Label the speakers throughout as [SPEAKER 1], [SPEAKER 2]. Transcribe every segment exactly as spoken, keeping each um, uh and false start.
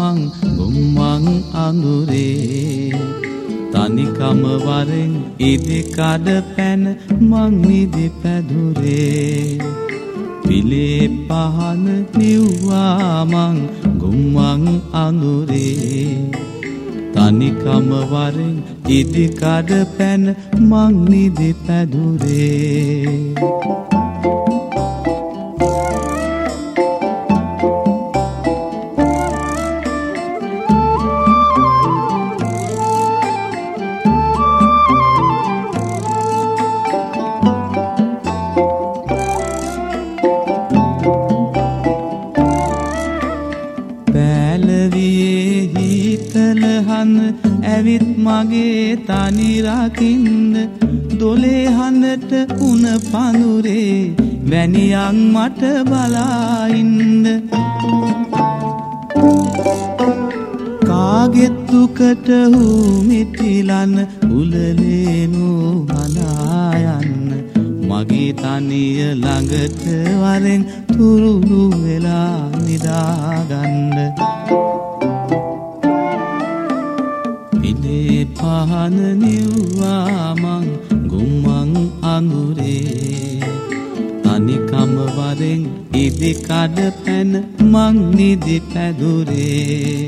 [SPEAKER 1] මං ගුම්මන් අඳුරේ තනිකම වරෙන් ඉදි කඩ පැන මං නිදි පැදුරේ පිලේ පහන නිව්වා මං ගුම්මන් අඳුරේ තනිකම වරෙන් ඉදි කඩ පැන මං නිදි පැදුරේ ඇවිත් මගේ තනි රකින්න දොලේ හඳට උණ පඳුරේ වැනියන් මට බලා ඉන්න කාගෙත් දුකට හූ මිටිලන උලලේනු හලා යන්න මගේ තනිය ළඟට වරෙන් තුරුළු වෙලා නිදාගන්න පහන නිව්වා මං ගුම්මන් අඳුරේ තනිකම වරෙන් ඉදි කඩ පැන මං නිදි පැදුරේ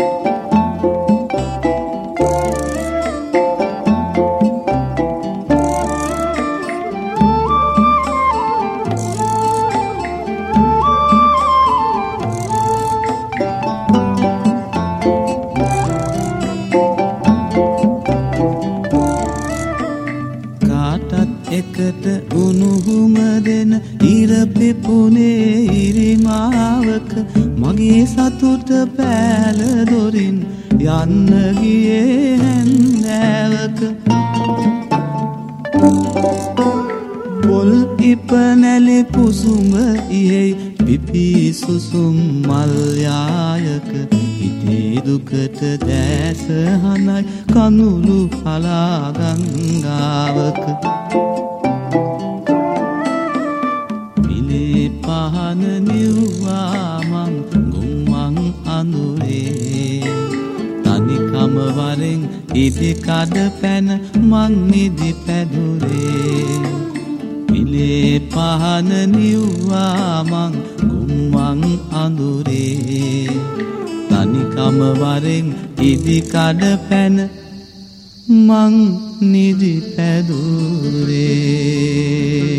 [SPEAKER 1] එකට උණුහුම දෙන ඉර පිපුනේ ඉරිමාවක මගේ සතුට පෑල දොරින් යන්න ගියේ හැන්දෑවක පොල් ඉපනැලි කුසුම ඉහෙයි පිපි සුසුම් මල් යායක හිතේ දුකට දැස හනයි කඳුළු පලා ගංගාවක පහන නිව්වා මං ගුම්මන් අඳුරේ තනිකම වරෙන් ඉදි කඩ පැන මං නිදි පැදුරේ පිලේ පහන නිව්වා මං ගුම්මන් අඳුරේ තනිකම වරෙන් ඉදි කඩ පැන මං නිදි පැදුරේ